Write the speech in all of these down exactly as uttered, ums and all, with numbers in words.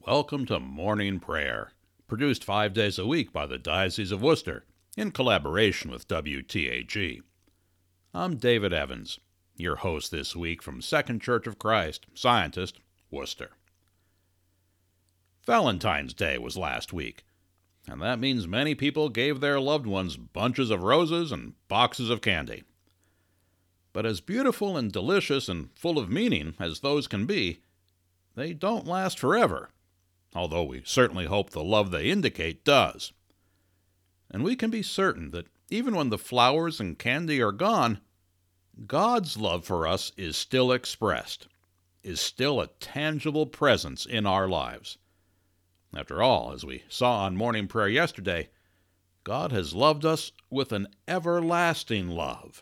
Welcome to Morning Prayer, produced five days a week by the Diocese of Worcester, in collaboration with W T A G. I'm David Evans, your host this week from Second Church of Christ, Scientist, Worcester. Valentine's Day was last week, and that means many people gave their loved ones bunches of roses and boxes of candy. But as beautiful and delicious and full of meaning as those can be, they don't last forever, although we certainly hope the love they indicate does. And we can be certain that even when the flowers and candy are gone, God's love for us is still expressed, is still a tangible presence in our lives. After all, as we saw on morning prayer yesterday, God has loved us with an everlasting love.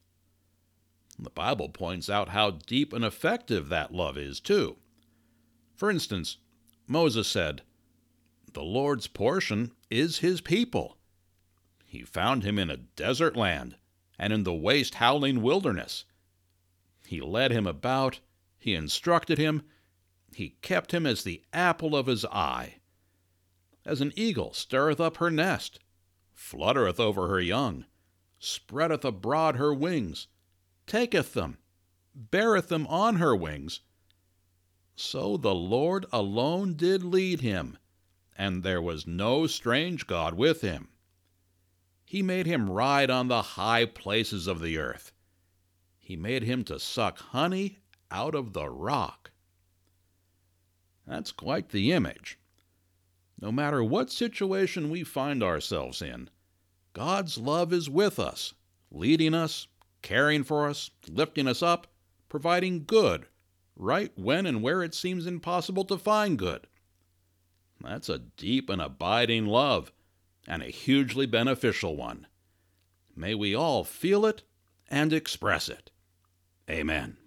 The Bible points out how deep and effective that love is, too. For instance, Moses said, "The Lord's portion is his people. He found him in a desert land and in the waste howling wilderness. He led him about, he instructed him, he kept him as the apple of his eye. As an eagle stirreth up her nest, fluttereth over her young, spreadeth abroad her wings, taketh them, beareth them on her wings. So the Lord alone did lead him, and there was no strange god with him. He made him ride on the high places of the earth. He made him to suck honey out of the rock." That's quite the image. No matter what situation we find ourselves in, God's love is with us, leading us, caring for us, lifting us up, providing good, right when and where it seems impossible to find good. That's a deep and abiding love, and a hugely beneficial one. May we all feel it and express it. Amen.